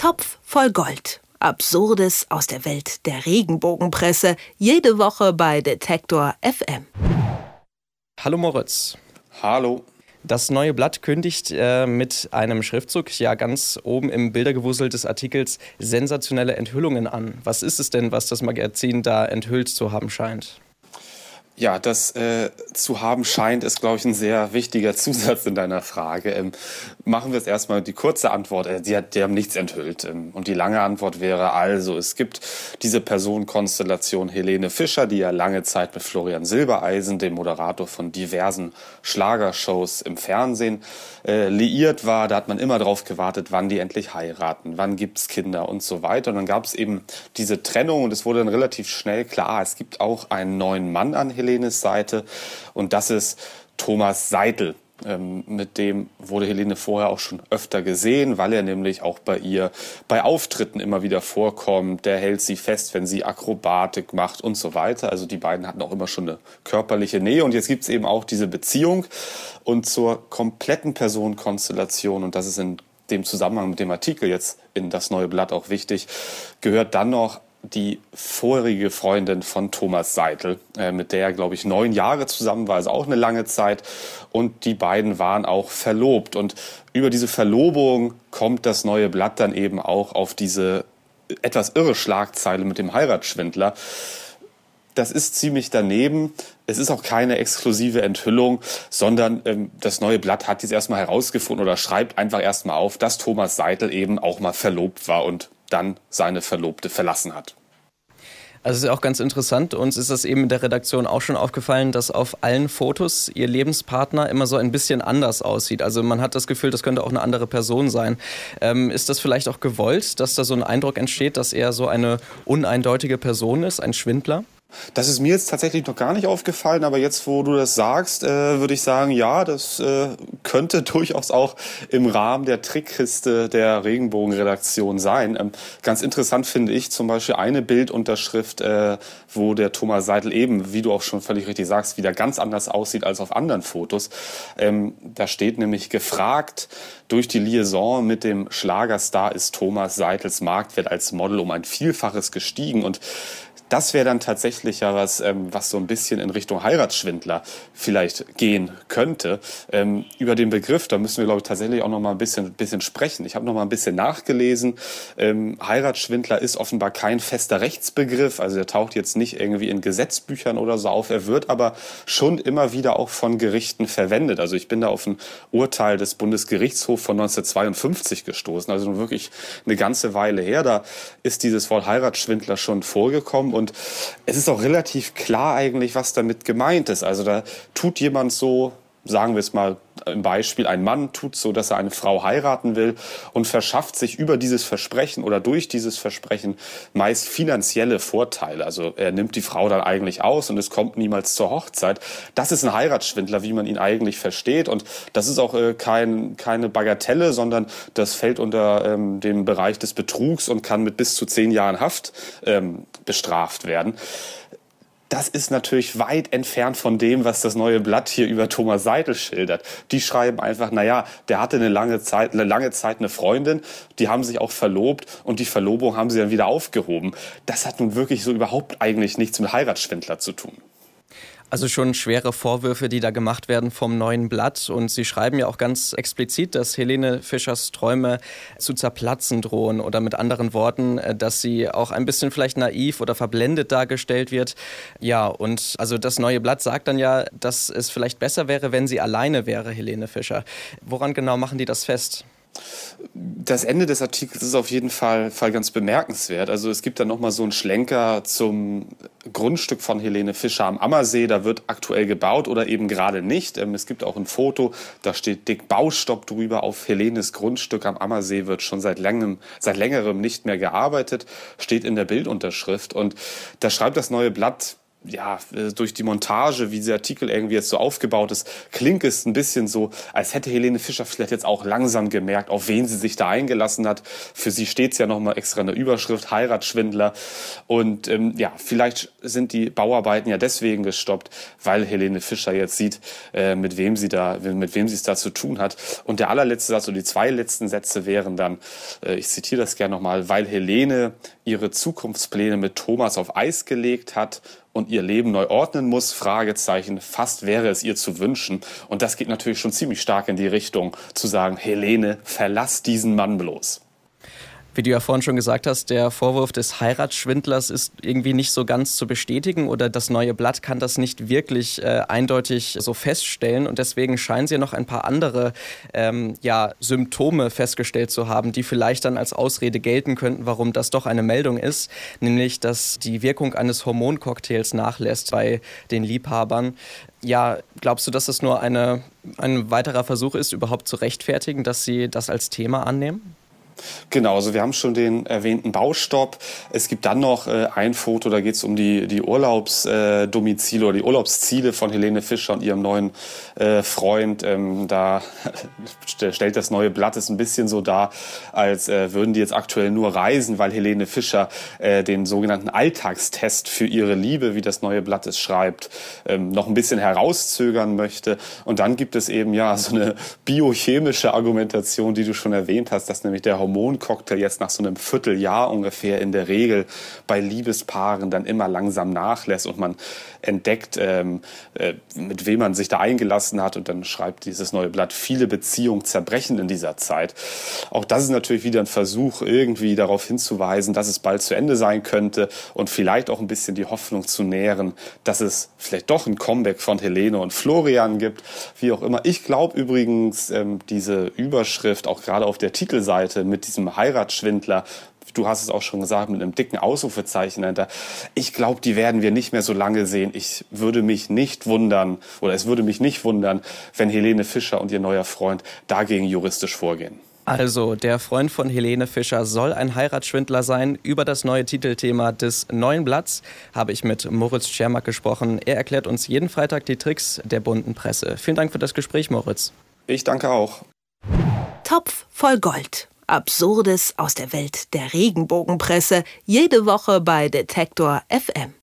Topf voll Gold. Absurdes aus der Welt der Regenbogenpresse. Jede Woche bei Detektor FM. Hallo Moritz. Hallo. Das Neue Blatt kündigt mit einem Schriftzug, ja ganz oben im Bildergewusel des Artikels, sensationelle Enthüllungen an. Was ist es denn, was das Magazin da enthüllt zu haben scheint? Ja, das zu haben scheint, ist, glaube ich, ein sehr wichtiger Zusatz in deiner Frage. Machen wir jetzt erstmal die kurze Antwort. Die haben nichts enthüllt. Und die lange Antwort wäre also, es gibt diese Personenkonstellation Helene Fischer, die ja lange Zeit mit Florian Silbereisen, dem Moderator von diversen Schlagershows im Fernsehen, liiert war. Da hat man immer drauf gewartet, wann die endlich heiraten, wann gibt's Kinder und so weiter. Und dann gab es eben diese Trennung und es wurde dann relativ schnell klar, es gibt auch einen neuen Mann an Helenes Seite und das ist Thomas Seidel. Mit dem wurde Helene vorher auch schon öfter gesehen, weil er nämlich auch bei ihr bei Auftritten immer wieder vorkommt. Der hält sie fest, wenn sie Akrobatik macht und so weiter. Also die beiden hatten auch immer schon eine körperliche Nähe und jetzt gibt es eben auch diese Beziehung. Und zur kompletten Personenkonstellation, und das ist in dem Zusammenhang mit dem Artikel jetzt in das Neue Blatt auch wichtig, gehört dann noch die vorherige Freundin von Thomas Seidel, mit der er, glaube ich, 9 Jahre zusammen war, also auch eine lange Zeit. Und die beiden waren auch verlobt. Und über diese Verlobung kommt das Neue Blatt dann eben auch auf diese etwas irre Schlagzeile mit dem Heiratsschwindler. Das ist ziemlich daneben. Es ist auch keine exklusive Enthüllung, sondern das Neue Blatt hat jetzt erstmal herausgefunden oder schreibt einfach erstmal auf, dass Thomas Seidel eben auch mal verlobt war und dann seine Verlobte verlassen hat. Also es ist auch ganz interessant, uns ist das eben in der Redaktion auch schon aufgefallen, dass auf allen Fotos ihr Lebenspartner immer so ein bisschen anders aussieht. Also man hat das Gefühl, das könnte auch eine andere Person sein. Ist das vielleicht auch gewollt, dass da so ein Eindruck entsteht, dass er so eine uneindeutige Person ist, ein Schwindler? Das ist mir jetzt tatsächlich noch gar nicht aufgefallen, aber jetzt, wo du das sagst, würde ich sagen, ja, das könnte durchaus auch im Rahmen der Trickkiste der Regenbogenredaktion sein. Ganz interessant finde ich zum Beispiel eine Bildunterschrift, wo der Thomas Seidel eben, wie du auch schon völlig richtig sagst, wieder ganz anders aussieht als auf anderen Fotos. Da steht nämlich gefragt, durch die Liaison mit dem Schlagerstar ist Thomas Seidels Marktwert als Model um ein Vielfaches gestiegen und das wäre dann tatsächlich ja was so ein bisschen in Richtung Heiratsschwindler vielleicht gehen könnte. Über den Begriff, da müssen wir, glaube ich, tatsächlich auch noch mal ein bisschen sprechen. Ich habe noch mal ein bisschen nachgelesen. Heiratsschwindler ist offenbar kein fester Rechtsbegriff. Also der taucht jetzt nicht irgendwie in Gesetzbüchern oder so auf. Er wird aber schon immer wieder auch von Gerichten verwendet. Also ich bin da auf ein Urteil des Bundesgerichtshofs von 1952 gestoßen. Also nun wirklich eine ganze Weile her. Da ist dieses Wort Heiratsschwindler schon vorgekommen. Und es ist auch relativ klar eigentlich, was damit gemeint ist. Also da tut jemand so, sagen wir es mal im Beispiel, ein Mann tut so, dass er eine Frau heiraten will und verschafft sich über dieses Versprechen oder durch dieses Versprechen meist finanzielle Vorteile. Also er nimmt die Frau dann eigentlich aus und es kommt niemals zur Hochzeit. Das ist ein Heiratsschwindler, wie man ihn eigentlich versteht. Und das ist auch keine Bagatelle, sondern das fällt unter dem Bereich des Betrugs und kann mit bis zu 10 Jahren Haft bestraft werden. Das ist natürlich weit entfernt von dem, was das Neue Blatt hier über Thomas Seidel schildert. Die schreiben einfach, der hatte eine lange Zeit eine Freundin, die haben sich auch verlobt und die Verlobung haben sie dann wieder aufgehoben. Das hat nun wirklich so überhaupt eigentlich nichts mit Heiratsschwindler zu tun. Also schon schwere Vorwürfe, die da gemacht werden vom Neuen Blatt. Und Sie schreiben ja auch ganz explizit, dass Helene Fischers Träume zu zerplatzen drohen. Oder mit anderen Worten, dass sie auch ein bisschen vielleicht naiv oder verblendet dargestellt wird. Ja, und also das Neue Blatt sagt dann ja, dass es vielleicht besser wäre, wenn sie alleine wäre, Helene Fischer. Woran genau machen die das fest? Das Ende des Artikels ist auf jeden Fall ganz bemerkenswert. Also es gibt dann nochmal so einen Schlenker zum Grundstück von Helene Fischer am Ammersee. Da wird aktuell gebaut oder eben gerade nicht. Es gibt auch ein Foto, da steht dick Baustopp drüber. Auf Helenes Grundstück am Ammersee wird schon seit längerem nicht mehr gearbeitet. Steht in der Bildunterschrift. Und da schreibt das Neue Blatt durch die Montage, wie dieser Artikel irgendwie jetzt so aufgebaut ist, klingt es ein bisschen so, als hätte Helene Fischer vielleicht jetzt auch langsam gemerkt, auf wen sie sich da eingelassen hat. Für sie steht es ja nochmal extra in der Überschrift, Heiratsschwindler. Und vielleicht sind die Bauarbeiten ja deswegen gestoppt, weil Helene Fischer jetzt sieht, mit wem sie es da zu tun hat. Und der allerletzte Satz, oder die zwei letzten Sätze wären dann, ich zitiere das gerne nochmal, weil Helene ihre Zukunftspläne mit Thomas auf Eis gelegt hat und ihr Leben neu ordnen muss, Fragezeichen, fast wäre es ihr zu wünschen. Und das geht natürlich schon ziemlich stark in die Richtung, zu sagen, Helene, verlass diesen Mann bloß. Wie du ja vorhin schon gesagt hast, der Vorwurf des Heiratsschwindlers ist irgendwie nicht so ganz zu bestätigen oder das Neue Blatt kann das nicht wirklich eindeutig so feststellen und deswegen scheinen sie noch ein paar andere Symptome festgestellt zu haben, die vielleicht dann als Ausrede gelten könnten, warum das doch eine Meldung ist, nämlich dass die Wirkung eines Hormoncocktails nachlässt bei den Liebhabern. Ja, glaubst du, dass es nur ein weiterer Versuch ist, überhaupt zu rechtfertigen, dass sie das als Thema annehmen? Genau, also wir haben schon den erwähnten Baustopp. Es gibt dann noch ein Foto, da geht es um die Urlaubsdomizile oder die Urlaubsziele von Helene Fischer und ihrem neuen Freund. Da stellt das Neue Blatt es ein bisschen so dar, als würden die jetzt aktuell nur reisen, weil Helene Fischer den sogenannten Alltagstest für ihre Liebe, wie das Neue Blatt es schreibt, noch ein bisschen herauszögern möchte. Und dann gibt es eben so eine biochemische Argumentation, die du schon erwähnt hast, dass nämlich der Hormoncocktail jetzt nach so einem Vierteljahr ungefähr in der Regel bei Liebespaaren dann immer langsam nachlässt und man entdeckt, mit wem man sich da eingelassen hat und dann schreibt dieses Neue Blatt, viele Beziehungen zerbrechen in dieser Zeit. Auch das ist natürlich wieder ein Versuch, irgendwie darauf hinzuweisen, dass es bald zu Ende sein könnte und vielleicht auch ein bisschen die Hoffnung zu nähren, dass es vielleicht doch ein Comeback von Helene und Florian gibt, wie auch immer. Ich glaube übrigens, diese Überschrift, auch gerade auf der Titelseite mit diesem Heiratsschwindler, du hast es auch schon gesagt, mit einem dicken Ausrufezeichen dahinter. Ich glaube, die werden wir nicht mehr so lange sehen. Es würde mich nicht wundern, wenn Helene Fischer und ihr neuer Freund dagegen juristisch vorgehen. Also, der Freund von Helene Fischer soll ein Heiratsschwindler sein. Über das neue Titelthema des Neuen Blatts habe ich mit Moritz Czermak gesprochen. Er erklärt uns jeden Freitag die Tricks der bunten Presse. Vielen Dank für das Gespräch, Moritz. Ich danke auch. Topf voll Gold. Absurdes aus der Welt der Regenbogenpresse. Jede Woche bei Detektor FM.